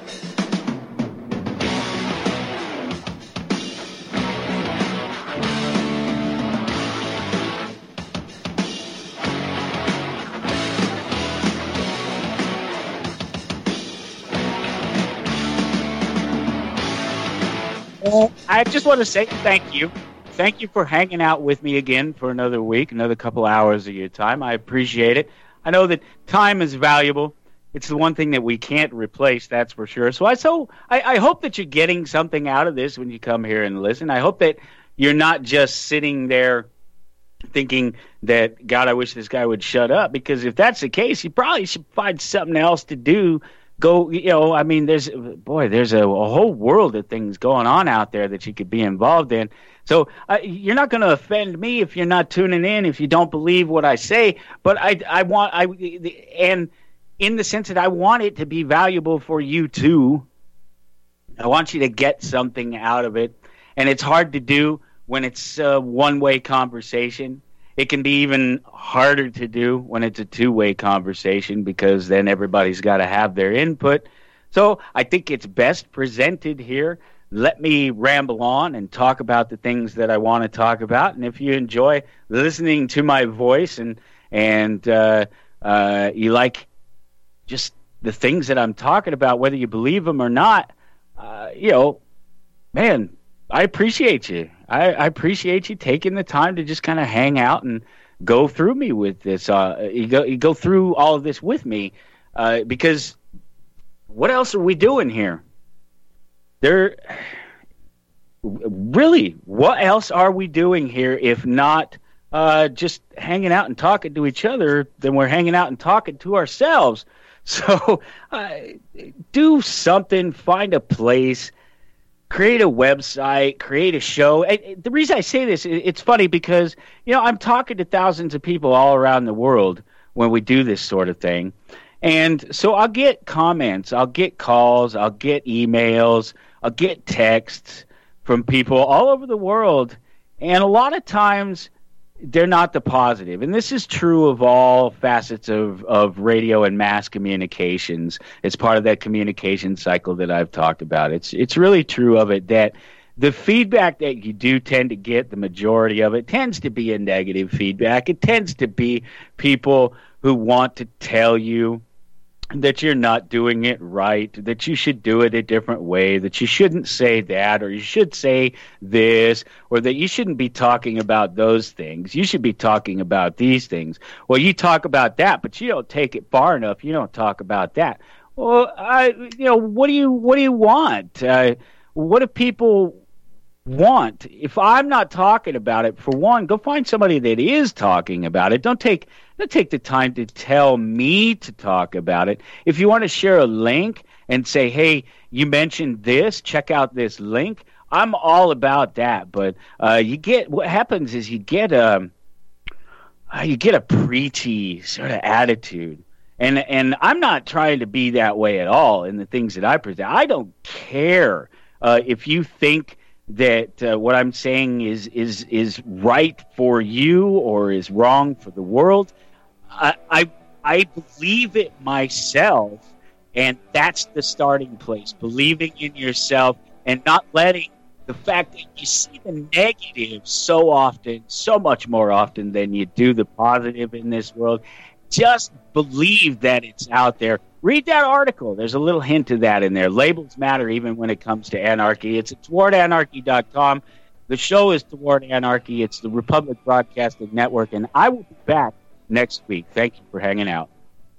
C: I just want to say thank you. Thank you for hanging out with me again for another week, another couple hours of your time. I appreciate it. I know that time is valuable. It's the one thing that we can't replace, that's for sure. So I so I, I hope that you're getting something out of this when you come here and listen. I hope that you're not just sitting there thinking that, God, I wish this guy would shut up, because if that's the case, you probably should find something else to do. Go, you know, I mean, there's, boy, there's a, a whole world of things going on out there that you could be involved in. So uh, you're not going to offend me if you're not tuning in, if you don't believe what I say. But I, I want, I, and in the sense that I want it to be valuable for you too. I want you to get something out of it. And it's hard to do when it's a one-way conversation. It can be even harder to do when it's a two-way conversation, because then everybody's got to have their input. So I think it's best presented here. Let me ramble on and talk about the things that I want to talk about. And if you enjoy listening to my voice and and uh, uh, you like just the things that I'm talking about, whether you believe them or not, uh, you know, man, I appreciate you. I, I appreciate you taking the time to just kind of hang out and go through me with this. Uh, you go, you go through all of this with me, uh, because what else are we doing here? There, really, what else are we doing here if not uh, just hanging out and talking to each other? Then we're hanging out and talking to ourselves. So uh, do something, find a place. Create a website, create a show. The reason I say this, it's funny because, you know, I'm talking to thousands of people all around the world when we do this sort of thing. And so I'll get comments, I'll get calls, I'll get emails, I'll get texts from people all over the world. And a lot of times they're not the positive. And this is true of all facets of, of radio and mass communications. It's part of that communication cycle that I've talked about. It's it's really true of it that the feedback that you do tend to get, the majority of it, tends to be a negative feedback. It tends to be people who want to tell you that you're not doing it right, that you should do it a different way, that you shouldn't say that, or you should say this, or that you shouldn't be talking about those things. You should be talking about these things. Well, you talk about that, but you don't take it far enough. You don't talk about that. Well, I, you know, what do you, what do you want? Uh, what do people want? If I'm not talking about it, for one, go find somebody that is talking about it. Don't take Don't take the time to tell me to talk about it. If you want to share a link and say, hey, you mentioned this, check out this link, I'm all about that. But uh, you get, what happens is you get a, you get a preachy sort of attitude. And and I'm not trying to be that way at all in the things that I present. I don't care uh, if you think that uh, what I'm saying is is is right for you or is wrong for the world. I, I I believe it myself, and that's the starting place. Believing in yourself and not letting the fact that you see the negative so often, so much more often than you do the positive in this world. Just believe that it's out there. read that article. There's a little hint of that in there. Labels matter even when it comes to anarchy. It's at toward anarchy dot com. The show is Toward Anarchy. It's the Republic Broadcasting Network, and I will be back next week. Thank you for hanging out.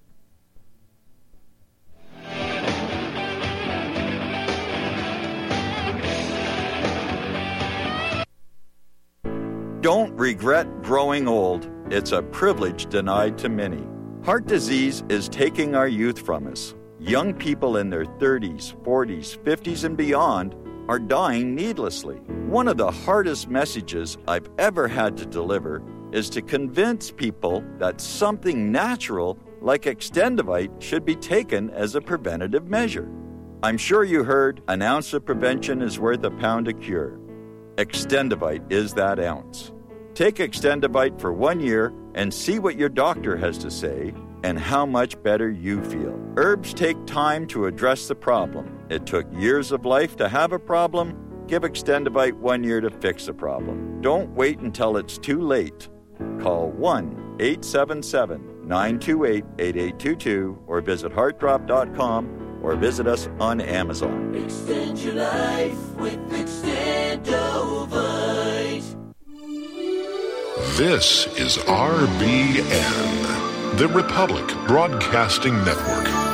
I: Don't regret growing old. It's a privilege denied to many. Heart disease is taking our youth from us. Young people in their thirties, forties, fifties, and beyond are dying needlessly. One of the hardest messages I've ever had to deliver is to convince people that something natural like Extendivite should be taken as a preventative measure. I'm sure you heard an ounce of prevention is worth a pound of cure. Extendivite is that ounce. Take Extendivite for one year and see what your doctor has to say and how much better you feel. Herbs take time to address the problem. It took years of life to have a problem. Give Extendivite one year to fix a problem. Don't wait until it's too late. Call one eight seven seven, nine two eight, eight eight two two or visit heart drop dot com or visit us on Amazon.
J: Extend your life with Extendovite.
N: This is R B N, the Republic Broadcasting Network.